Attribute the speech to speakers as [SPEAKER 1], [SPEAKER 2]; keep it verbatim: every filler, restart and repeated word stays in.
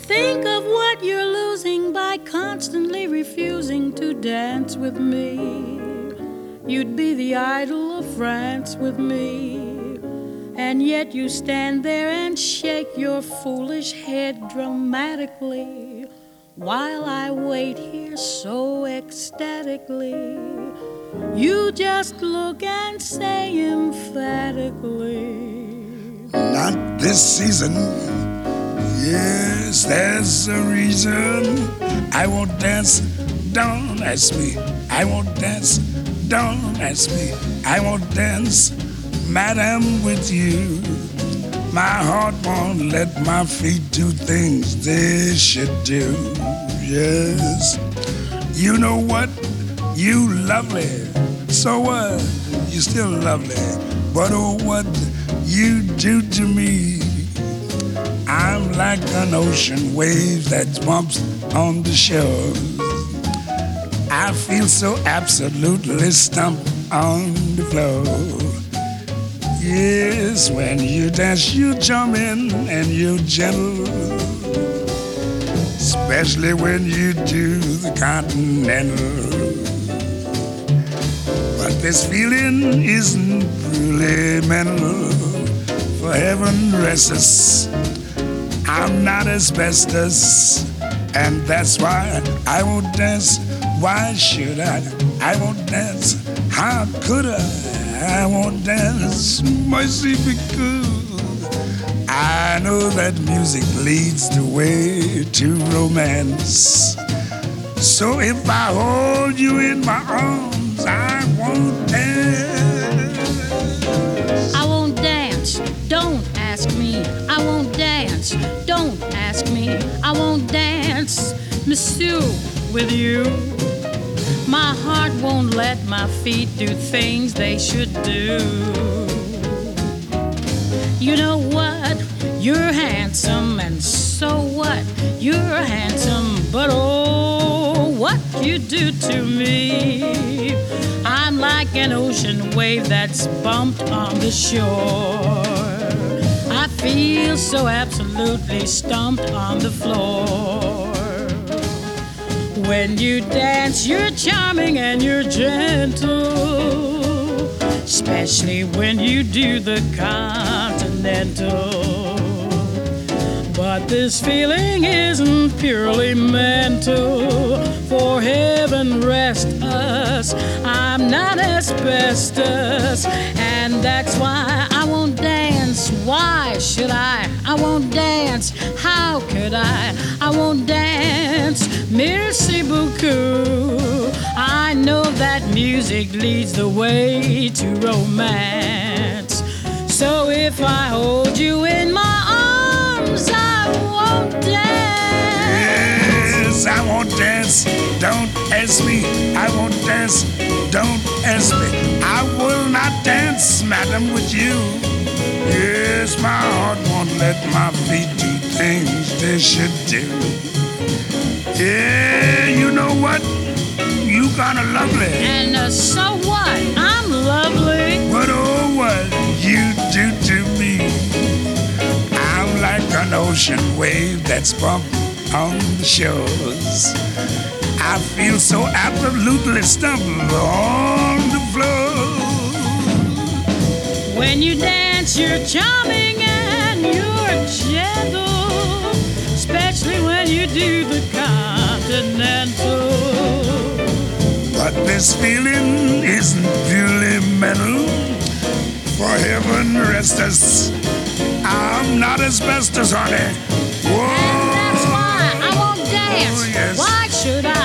[SPEAKER 1] Think of what you're losing by constantly refusing to dance with me. You'd be the idol of France with me, and yet you stand there and shake your foolish head dramatically while I wait here so ecstatically. You just look and say emphatically,
[SPEAKER 2] not this season. Yes, there's a reason I won't dance. Don't ask me. I won't dance. Don't ask me. I won't dance, madam, with you. My heart won't let my feet do things they should do. Yes, you know what? You lovely. So what? You still lovely. But oh, what you do to me. I'm like an ocean wave that bumps on the shore. I feel so absolutely stumped on the floor. Yes, when you dance, you charming and you gentle, especially when you do the continental. But this feeling isn't really mental. For heaven rest us, I'm not asbestos, and that's why I won't dance. Why should I? I won't dance. How could I? I won't dance. Mercy, because I know that music leads the way to romance. So if I hold you in my arms, I won't dance.
[SPEAKER 1] I won't dance. Don't ask me. I won't dance. Don't ask me. I won't dance, monsieur, with you. My heart won't let my feet do things they should do. You know what? You're handsome, and so what? You're handsome, but oh, what you do to me. I'm like an ocean wave that's bumped on the shore. I feel so absolutely stumped on the floor. When you dance, you're charming and you're gentle, especially when you do the continental. But this feeling isn't purely mental. For heaven rest us, I'm not asbestos, and that's why I won't dance. Why should I? I won't dance. How could I? I won't dance. Merci beaucoup. I know that music leads the way to romance. So if I hold you in my arms, I won't dance.
[SPEAKER 2] Yes, I won't dance. Don't ask me. I won't dance. Don't ask me. I will not dance, madam, with you. Yes, my heart won't let my feet do things they should do. Yeah, you know what? You kinda lovely.
[SPEAKER 1] And uh, so what? I'm lovely.
[SPEAKER 2] But oh, what you do to me. I'm like an ocean wave that's bumped on the shores. I feel so absolutely stumped on the floor.
[SPEAKER 1] When you dance, you're charming and you're gentle, especially when you do the continental.
[SPEAKER 2] But this feeling isn't purely mental. For heaven rest us, I'm not asbestos, honey. Whoa.
[SPEAKER 1] And that's why I won't dance.
[SPEAKER 2] Oh, yes.
[SPEAKER 1] Why should I?